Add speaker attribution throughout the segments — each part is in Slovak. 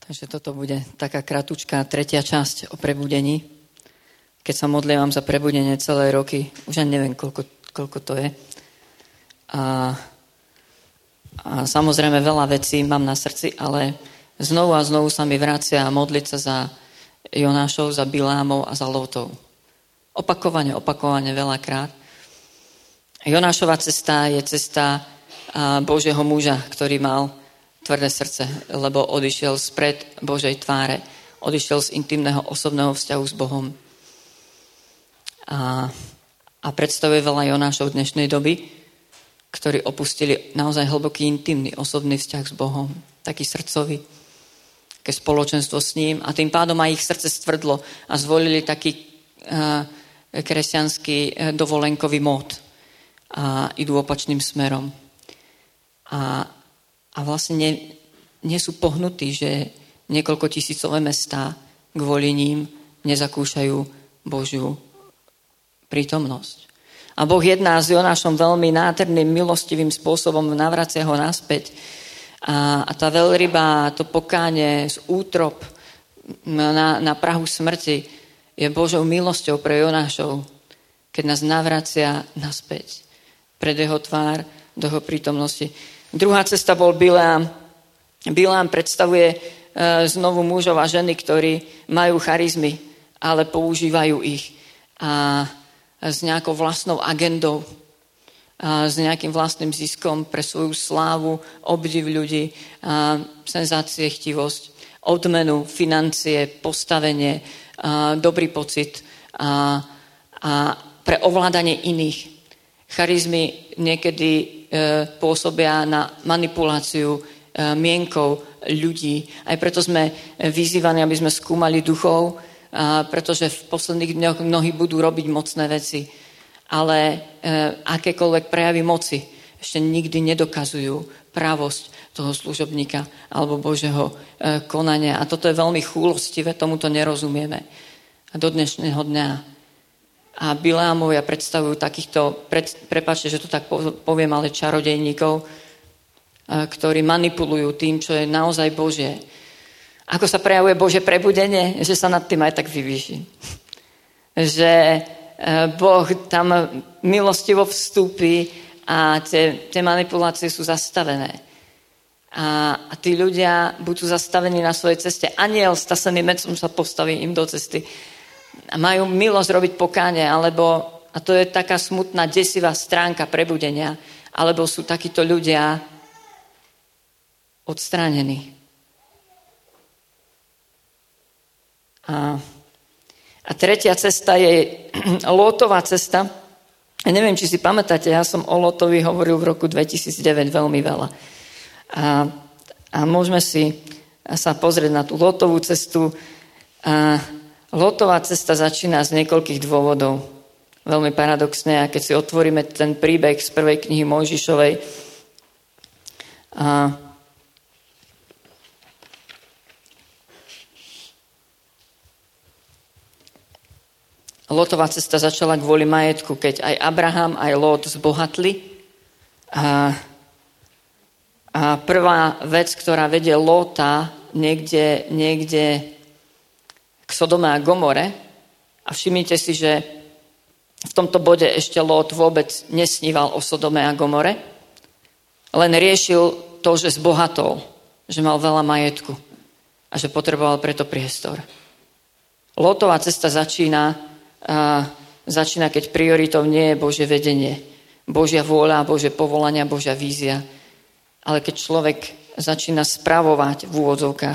Speaker 1: Takže toto bude taká kratučká tretia časť o prebudení. Keď sa modlievam za prebudenie celé roky, už ani neviem, koľko to je. A samozrejme veľa vecí mám na srdci, ale znovu a znovu sa mi vracia modliť sa za Jonášov, za Bileámov a za Lótov. Opakovane veľakrát. Jonášova cesta je cesta Božieho muža, ktorý mal tvrdé srdce, lebo odišiel spred Božej tváre. Odišiel z intimného osobného vzťahu s Bohom. A predstavuje veľa Jonášov dnešnej doby, ktorí opustili naozaj hlboký intimný osobný vzťah s Bohom. Taký srdcový, také spoločenstvo s ním. A tým pádom aj ich srdce stvrdlo a zvolili taký kresťanský dovolenkový mód. A idú opačným smerom. A vlastne nie sú pohnutí, že niekoľko tisícové mestá kvôli ním nezakúšajú Božiu prítomnosť. A Boh jedná s Jonášom veľmi nádherným, milostivým spôsobom, navracia ho naspäť. A tá veľryba, to pokánie z útrop na prahu smrti je Božou milosťou pre Jonášov, keď nás navracia naspäť pred jeho tvár, do jeho prítomnosti. Druhá cesta bol Bileám. Bileám predstavuje znovu mužov a ženy, ktorí majú charizmy, ale používajú ich a s nejakou vlastnou agendou, a s nejakým vlastným ziskom pre svoju slávu, obdiv ľudí, senzácie, chtivosť, odmenu, financie, postavenie, dobrý pocit a pre ovládanie iných. Charizmy niekedy pôsobia na manipuláciu mienkou ľudí. Aj preto sme vyzývaní, aby sme skúmali duchov, pretože v posledných dňoch mnohí budú robiť mocné veci. Ale akékoľvek prejavy moci ešte nikdy nedokazujú právosť toho služobníka alebo Božieho konania. A toto je veľmi chúlostivé, tomuto nerozumieme. A do dnešného dňa. A Bileámovia predstavujú takýchto, prepáčte, že to tak poviem, ale čarodejníkov, ktorí manipulujú tým, čo je naozaj Božie. Ako sa prejavuje Božie prebudenie? Že sa nad tým aj tak vyvýši. Že Boh tam milostivo vstúpi a tie manipulácie sú zastavené. A tí ľudia budú zastavení na svojej ceste. Anjel stasený mecom sa postaví im do cesty. A majú milosť robiť pokánie, alebo, a to je taká smutná, desivá stránka prebudenia, alebo sú takíto ľudia odstránení. A tretia cesta je Lótová cesta. Ja neviem, či si pamätáte, ja som o Lótovi hovoril v roku 2009 veľmi veľa. A môžeme si sa pozrieť na tú Lótovú cestu. Lótová cesta začína z niekoľkých dôvodov. Veľmi paradoxne. A keď si otvoríme ten príbeh z prvej knihy Mojžišovej, Lótová cesta začala kvôli majetku, keď aj Abraham, aj Lót zbohatli. A prvá vec, ktorá vedie Lóta niekde k Sodome a Gomore, a všimnite si, že v tomto bode ešte Lót vôbec nesníval o Sodome a Gomore, len riešil to, že zbohatol, že mal veľa majetku a že potreboval preto priestor. Lótová cesta začína, keď prioritou nie je Božie vedenie, Božia vôľa, Božie povolania, Božia vízia, ale keď človek začína spravovať v úvodzovkách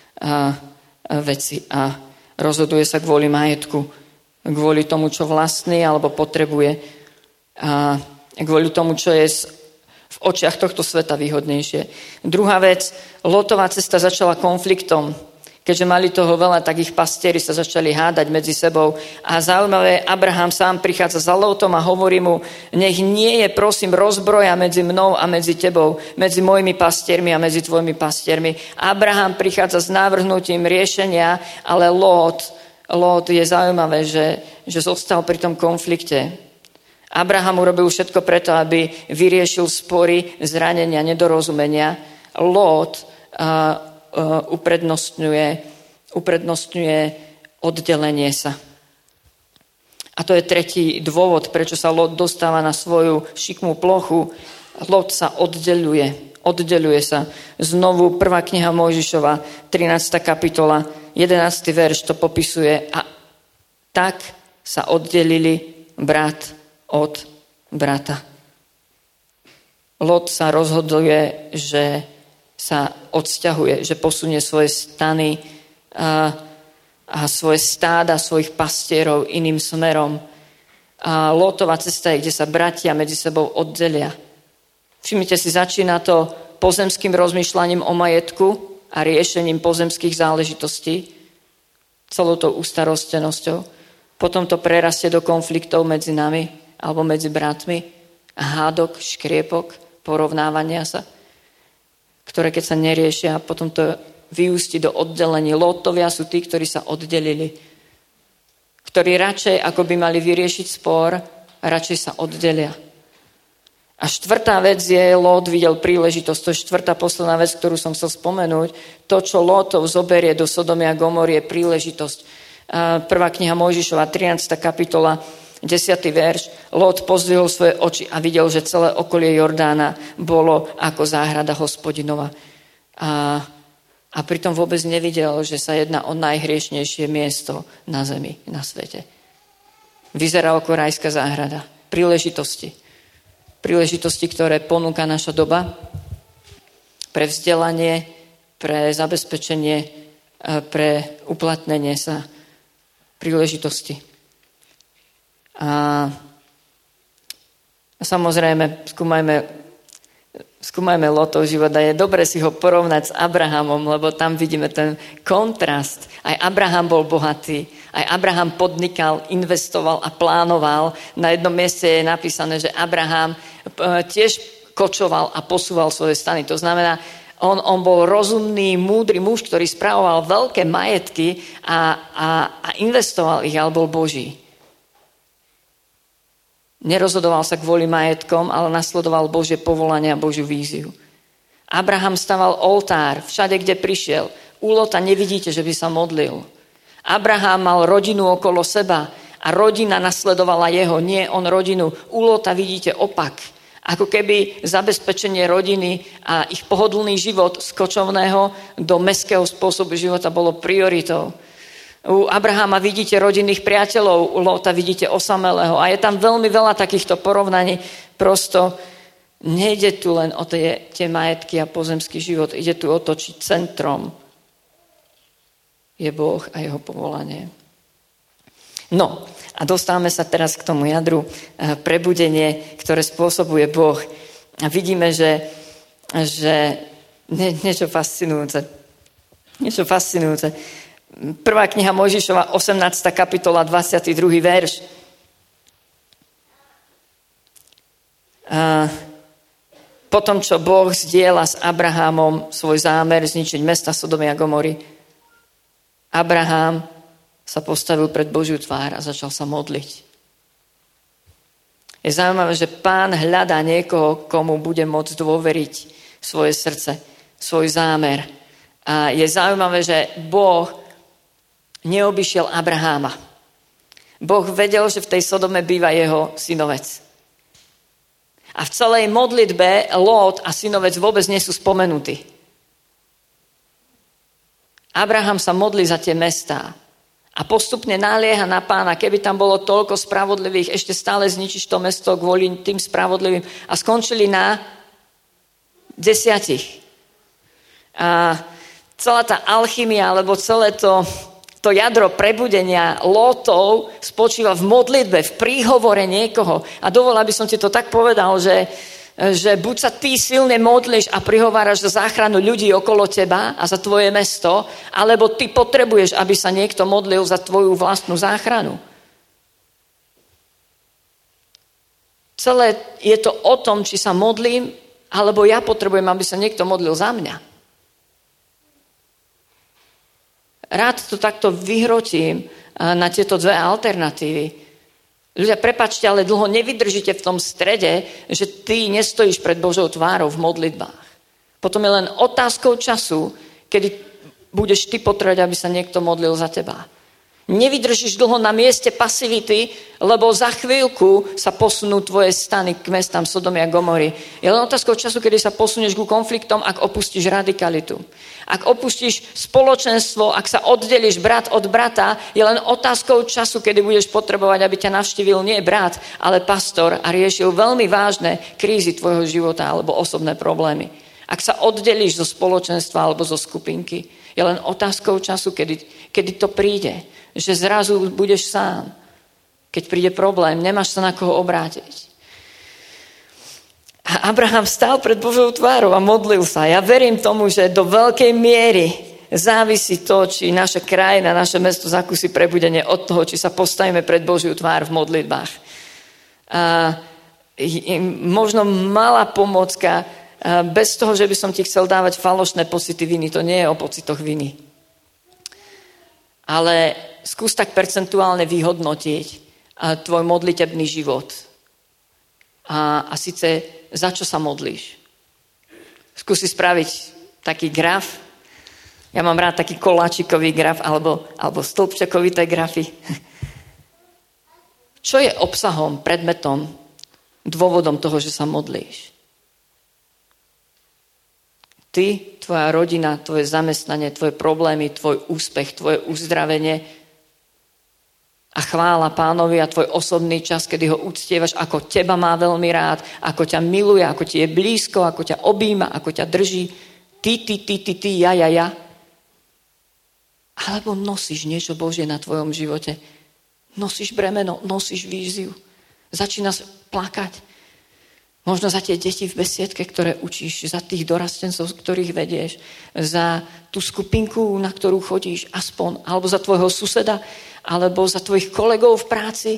Speaker 1: veci a rozhoduje sa kvôli majetku, kvôli tomu, čo vlastní alebo potrebuje, a kvôli tomu, čo je v očiach tohto sveta výhodnejšie. Druhá vec, Lótová cesta začala konfliktom. Keďže mali toho veľa, tak ich pastieri sa začali hádať medzi sebou. A zaujímavé, Abraham sám prichádza za Lótom a hovorí mu, nech nie je, prosím, rozbroja medzi mnou a medzi tebou, medzi mojimi pastiermi a medzi tvojimi pastiermi. Abraham prichádza s návrhnutím riešenia, ale Lót je zaujímavé, že zostal pri tom konflikte. Abraham urobil všetko preto, aby vyriešil spory, zranenia, nedorozumenia. Lót uprednostňuje oddelenie sa. A to je tretí dôvod, prečo sa Lot dostáva na svoju šikmú plochu. Lot sa oddeľuje sa. Znovu 1. kniha Mojžišova, 13. kapitola, 11. verš to popisuje. A tak sa oddelili brat od brata. Lot sa rozhoduje, že sa odsťahuje, že posunie svoje stany a svoje stáda, svojich pastierov iným smerom. A Lótova cesta je, kde sa bratia medzi sebou oddelia. Všimnite si, začína to pozemským rozmýšľaním o majetku a riešením pozemských záležitostí, celou tou ustarostenosťou. Potom to prerastie do konfliktov medzi nami alebo medzi bratmi, hádok, škriepok, porovnávania sa, ktoré keď sa neriešia, potom to vyústi do oddelení. Lótovia sú tí, ktorí sa oddelili. Ktorí radšej, ako by mali vyriešiť spor, radšej sa oddelia. A štvrtá vec je, Lót videl príležitosť, to je štvrtá posledná vec, ktorú som chcel spomenúť. To, čo Lótov zoberie do Sodomy a Gomory, je príležitosť. 1. kniha Mojžišova, 13. kapitola, 10. verš. Lót pozdvihol svoje oči a videl, že celé okolie Jordána bolo ako záhrada Hospodinova. A pritom vôbec nevidel, že sa jedná o najhriešnejšie miesto na zemi, na svete. Vyzerá ako rajská záhrada. Príležitosti, ktoré ponúka naša doba pre vzdelanie, pre zabezpečenie, pre uplatnenie sa. Príležitosti. A samozrejme, skúmajme Lótov život a je dobre si ho porovnať s Abrahamom, lebo tam vidíme ten kontrast. Aj Abraham bol bohatý, aj Abraham podnikal, investoval a plánoval. Na jednom mieste je napísané, že Abraham tiež kočoval a posúval svoje stany. To znamená, on bol rozumný, múdry muž, ktorý spravoval veľké majetky a investoval ich, ale bol Boží. Nerozhodoval sa kvôli majetkom, ale nasledoval Božie povolanie a Božiu víziu. Abraham staval oltár všade, kde prišiel. U Lota nevidíte, že by sa modlil. Abraham mal rodinu okolo seba a rodina nasledovala jeho, nie on rodinu. U Lota vidíte opak. Ako keby zabezpečenie rodiny a ich pohodlný život z kočovného do mestského spôsobu života bolo prioritou. U Abrahama vidíte rodinných priateľov, u Lóta vidíte osamelého a je tam veľmi veľa takýchto porovnaní. Prosto nejde tu len o tie majetky a pozemský život, ide tu o to, či centrom je Boh a jeho povolanie. No a dostávame sa teraz k tomu jadru prebudenie, ktoré spôsobuje Boh. A vidíme, že niečo fascinujúce. Prvá kniha Mojžišova, 18. kapitola, 22. verš. Potom, čo Boh zdieľa s Abrahamom svoj zámer zničiť mesta Sodomy a Gomory, Abraham sa postavil pred Božiu tvár a začal sa modliť. Je zaujímavé, že Pán hľadá niekoho, komu bude môcť dôveriť svoje srdce, svoj zámer. A je zaujímavé, že Boh neobyšiel Abraháma. Boh vedel, že v tej Sodome býva jeho synovec. A v celej modlitbe Lót a synovec vôbec nie sú spomenutí. Abraham sa modlí za tie mestá a postupne nalieha na Pána, keby tam bolo toľko spravodlivých, ešte stále zničíš to mesto kvôli tým spravodlivým. A skončili na 10. A celá tá alchymia, alebo celé to jadro prebudenia Lótov spočíva v modlitbe, v príhovore niekoho. A dovol, aby som ti to tak povedal, že buď sa ty silne modlíš a prihováraš za záchranu ľudí okolo teba a za tvoje mesto, alebo ty potrebuješ, aby sa niekto modlil za tvoju vlastnú záchranu. Celé je to o tom, či sa modlím, alebo ja potrebujem, aby sa niekto modlil za mňa. Rád to takto vyhrotím na tieto dve alternatívy. Ľudia, prepáčte, ale dlho nevydržíte v tom strede, že ty nestojíš pred Božou tvárou v modlitbách. Potom je len otázkou času, kedy budeš ty potrebovať, aby sa niekto modlil za teba. Nevydržíš dlho na mieste pasivity, lebo za chvíľku sa posunú tvoje stany k mestám Sodomy a Gomory. Je len otázkou času, kedy sa posunieš ku konfliktom, ak opustíš radikalitu. Ak opustíš spoločenstvo, ak sa oddelíš brat od brata, je len otázkou času, kedy budeš potrebovať, aby ťa navštívil nie brat, ale pastor a riešil veľmi vážne krízy tvojho života alebo osobné problémy. Ak sa oddelíš zo spoločenstva alebo zo skupinky, je len otázkou času, kedy to príde. Že zrazu budeš sám. Keď príde problém, nemáš sa na koho obrátiť. A Abraham stál pred Božou tvárou a modlil sa. Ja verím tomu, že do veľkej miery závisí to, či naša krajina, naše mesto zakúsi prebudenie od toho, či sa postavíme pred Božiu tvár v modlitbách. A možno malá pomôcka, bez toho, že by som ti chcel dávať falošné pocity viny. To nie je o pocitoch viny. Ale skús tak percentuálne vyhodnotiť tvoj modlitebný život. A síce, za čo sa modlíš? Skúsi spraviť taký graf. Ja mám rád taký koláčikový graf alebo stĺpčekovité grafy. Čo je obsahom, predmetom, dôvodom toho, že sa modlíš? Ty, tvoja rodina, tvoje zamestnanie, tvoje problémy, tvoj úspech, tvoje uzdravenie a chvála Pánovi a tvoj osobný čas, kedy ho uctievaš, ako teba má veľmi rád, ako ťa miluje, ako ti je blízko, ako ťa objíma, ako ťa drží. Ty, ja. Alebo nosíš niečo Božie na tvojom živote. Nosíš bremeno, nosíš víziu. Začínaš plakať. Možno za tie deti v besiedke, ktoré učíš, za tých dorastencov, ktorých vedieš, za tú skupinku, na ktorú chodíš aspoň, alebo za tvojho suseda, alebo za tvojich kolegov v práci.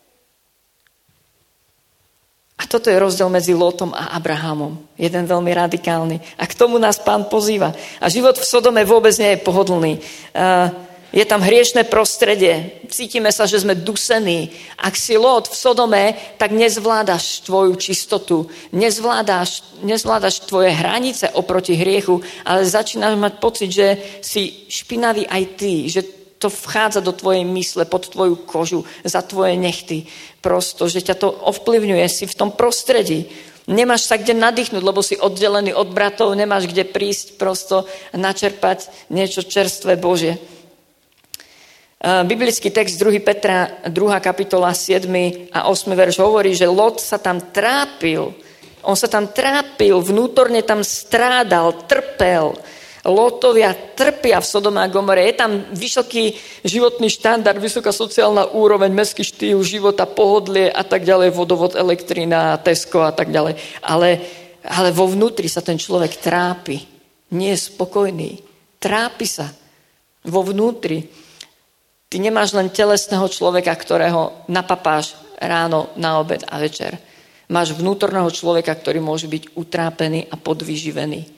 Speaker 1: A toto je rozdiel medzi Lótom a Abrahamom. Jeden veľmi radikálny. A k tomu nás Pán pozýva. A život v Sodome vôbec nie je pohodlný. Je tam hriešne prostredie. Cítime sa, že sme dusení. Ak si Lót v Sodome, tak nezvládaš tvoju čistotu. Nezvládaš tvoje hranice oproti hriechu, ale začínaš mať pocit, že si špinavý aj ty, že to vchádza do tvojej mysle, pod tvoju kožu, za tvoje nechty. Prosto, že ťa to ovplyvňuje, si v tom prostredí. Nemáš sa kde nadýchnuť, lebo si oddelený od bratov, nemáš kde prísť prosto a načerpať niečo čerstvé Božie. Biblický text 2. Petra, 2. kapitola, 7. a 8. verš hovorí, že Lot sa tam trápil. On sa tam trápil, vnútorne tam strádal, trpel. Lotovia trpia v Sodome a Gomore. Je tam vysoký životný štandard, vysoká sociálna úroveň, mestský štýl života, pohodlie a tak ďalej, vodovod, elektrina, Tesco a tak ďalej. Ale vo vnútri sa ten človek trápi. Nie je spokojný. Trápi sa vo vnútri. Ty nemáš len telesného človeka, ktorého napapáš ráno, na obed a večer. Máš vnútorného človeka, ktorý môže byť utrápený a podvyživený.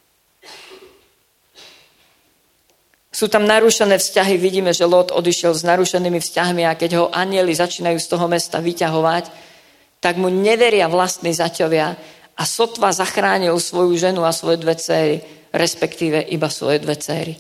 Speaker 1: Sú tam narušené vzťahy, vidíme, že Lot odišiel s narušenými vzťahmi a keď ho anjeli začínajú z toho mesta vyťahovať, tak mu neveria vlastní zaťovia a sotva zachránil svoju ženu a svoje 2 dcéry, respektíve iba svoje 2 dcéry.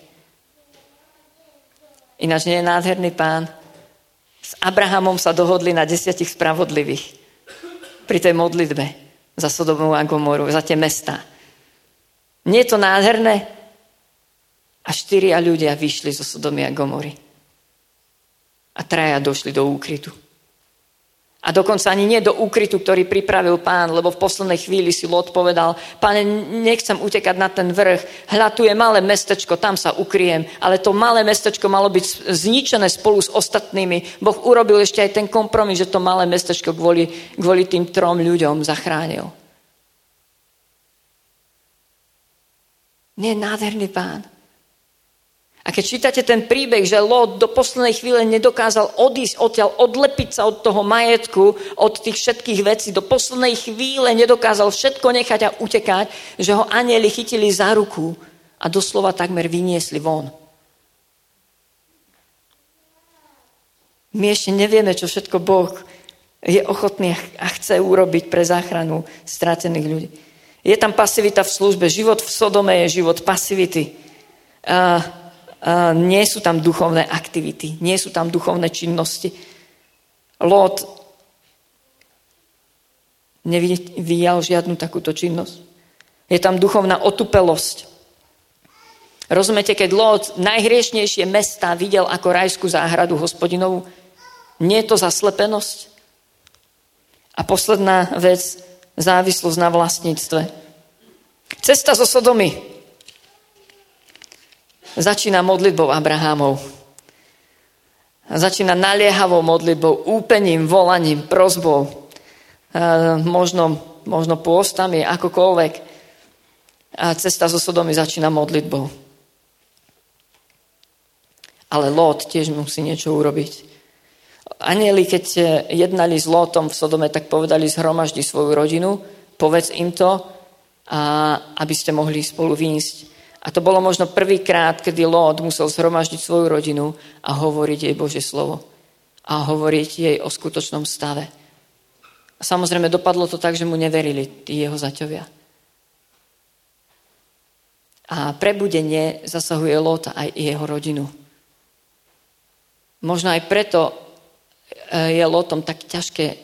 Speaker 1: Ináč nie je nádherný Pán. S Abrahamom sa dohodli na 10 spravodlivých pri tej modlitbe za Sodomu a Gomoru, za tie mestá. Nie je to nádherné? A 4 ľudia vyšli zo Sodomy a Gomory. A 3 došli do úkrytu. A dokonca ani nie do úkrytu, ktorý pripravil Pán, lebo v poslednej chvíli si Lot povedal, Pane, nechcem utekať na ten vrch, hľa, tu je malé mestečko, tam sa ukryjem, ale to malé mestečko malo byť zničené spolu s ostatnými. Boh urobil ešte aj ten kompromis, že to malé mestečko kvôli tým 3 ľuďom zachránil. Nie je nádherný Pán. A keď čítate ten príbeh, že Lot do poslednej chvíle nedokázal odísť odtiaľ, odlepiť sa od toho majetku, od tých všetkých vecí, do poslednej chvíle nedokázal všetko nechať a utekať, že ho anjeli chytili za ruku a doslova takmer vyniesli von. My ešte nevieme, čo všetko Boh je ochotný a chce urobiť pre záchranu stratených ľudí. Je tam pasivita v službe. Život v Sodome je život pasivity. Nie sú tam duchovné aktivity, nie sú tam duchovné činnosti. Lót nevyvíjal žiadnu takúto činnosť. Je tam duchovná otupelosť. Rozumiete, keď Lót najhriešnejšie mestá videl ako rajskú záhradu Hospodinovú, nie je to zaslepenosť? A posledná vec, závislosť na vlastníctve. Cesta zo Sodomy začína modlitbou Abrahámov. Začína naliehavou modlitbou, úpením, volaním, prosbou, možno pôstami, akokoľvek. A cesta zo Sodomy začína modlitbou. Ale Lót tiež musí niečo urobiť. Anjeli, keď jednali s Lótom v Sodome, tak povedali, zhromaždi svoju rodinu, povedz im to, aby ste mohli spolu výjsť. A to bolo možno prvýkrát, kedy Lót musel zhromaždiť svoju rodinu a hovoriť jej Božie slovo. A hovoriť jej o skutočnom stave. A samozrejme dopadlo to tak, že mu neverili tí jeho zaťovia. A prebudenie zasahuje Lóta aj jeho rodinu. Možno aj preto je Lótom tak ťažké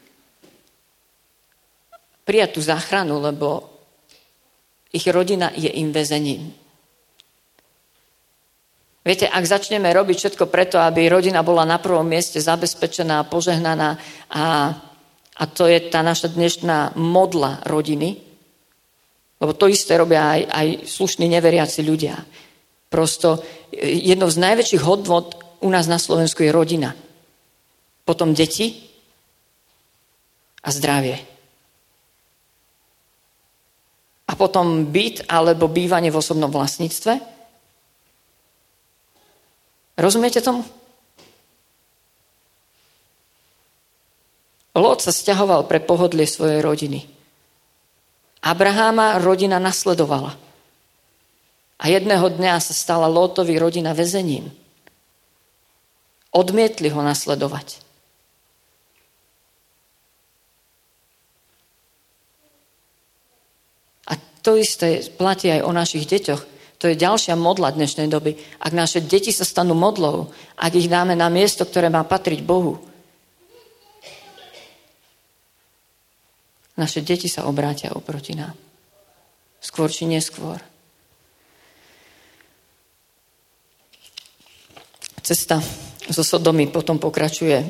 Speaker 1: prijať tú záchranu, lebo ich rodina je im väzením. Viete, ak začneme robiť všetko preto, aby rodina bola na prvom mieste zabezpečená, požehnaná a to je tá naša dnešná modla rodiny, lebo to isté robia aj slušní neveriaci ľudia. Prosto jednou z najväčších hodnot u nás na Slovensku je rodina. Potom deti a zdravie. A potom byt alebo bývanie v osobnom vlastníctve. Rozumiete tomu? Lót sa sťahoval pre pohodlie svojej rodiny. Abraháma rodina nasledovala. A jedného dňa sa stala Lótovi rodina väzením. Odmietli ho nasledovať. A to isté platí aj o našich deťoch. To je ďalšia modla dnešnej doby. Ak naše deti sa stanú modlou, ak ich dáme na miesto, ktoré má patriť Bohu, naše deti sa obrátia oproti nám. Skôr či neskôr. Cesta zo Sodomy potom pokračuje.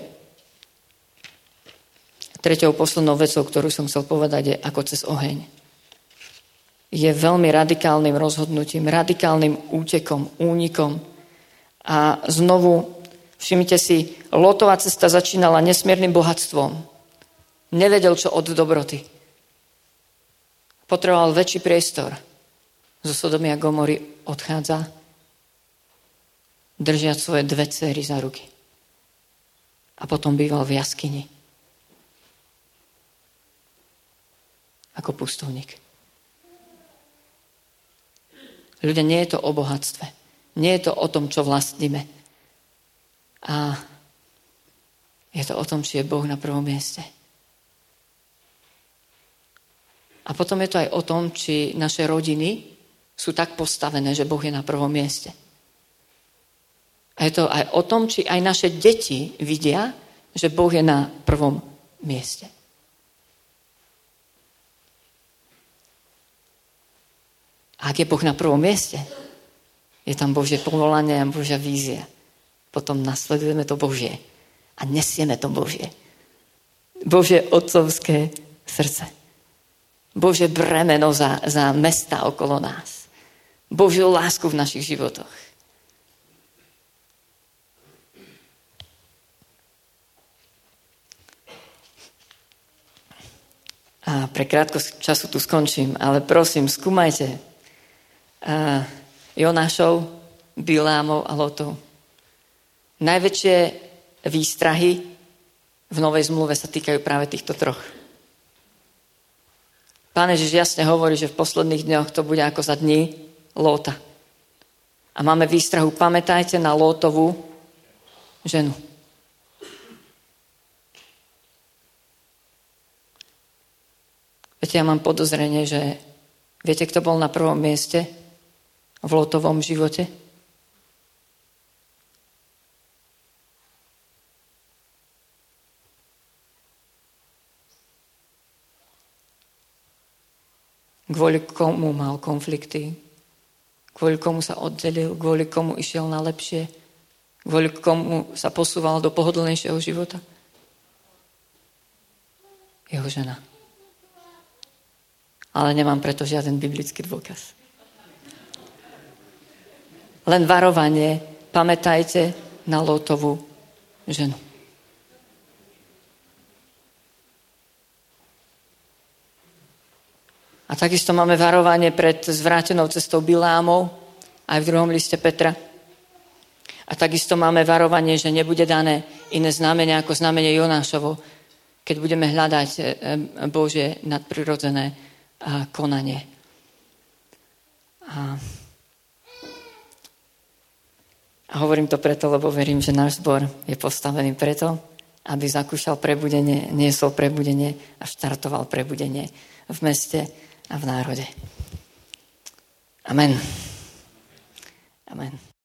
Speaker 1: Treťou poslednou vecou, ktorú som chcel povedať, je ako cez oheň. Je veľmi radikálnym rozhodnutím, radikálnym útekom, únikom. A znovu, všimnite si, Lótova cesta začínala nesmiernym bohatstvom. Nevedel, čo od dobroty. Potreboval väčší priestor. Zo Sodomy a Gomory odchádza, držiať svoje dve dcery za ruky. A potom býval v jaskyni. Ako pustovník. Ľudia, nie je to o bohatstve. Nie je to o tom, čo vlastníme. A je to o tom, či je Boh na prvom mieste. A potom je to aj o tom, či naše rodiny sú tak postavené, že Boh je na prvom mieste. A je to aj o tom, či aj naše deti vidia, že Boh je na prvom mieste. A ak je Boh na prvom mieste, je tam Božie povolanie a Božia vízia. Potom nasledujeme to Božie a nesieme to Božie. Božie otcovské srdce. Božie bremeno za mesta okolo nás. Božiu lásku v našich životoch. A pre krátkosť času tu skončím, ale prosím, skúmajte Jonášov, Bileámov a Lótov. Najväčšie výstrahy v Novej zmluve sa týkajú práve týchto troch. Pán Ježiš jasne hovorí, že v posledných dňoch to bude ako za dní Lóta. A máme výstrahu, pamätajte na Lótovú ženu. Viete, ja mám podozrenie, že viete, kto bol na prvom mieste? v Lotovom živote? Kvôli komu mal konflikty, kvôli komu sa oddelil, kvôli komu išiel na lepšie, kvôli komu sa posúval do pohodlnejšieho života? Jeho žena. Ale nemám preto žiaden biblický dôkaz. Len varovanie, pamätajte na Lótovú ženu. A takisto máme varovanie pred zvrátenou cestou Bileámov, aj v 2. liste Petra. A takisto máme varovanie, že nebude dané iné znamenie ako znamenie Jonášovo, keď budeme hľadať Božie nadprirodzené konanie. A hovorím to preto, lebo verím, že náš zbor je postavený preto, aby zakúšal prebudenie, niesol prebudenie a štartoval prebudenie v meste a v národe. Amen. Amen.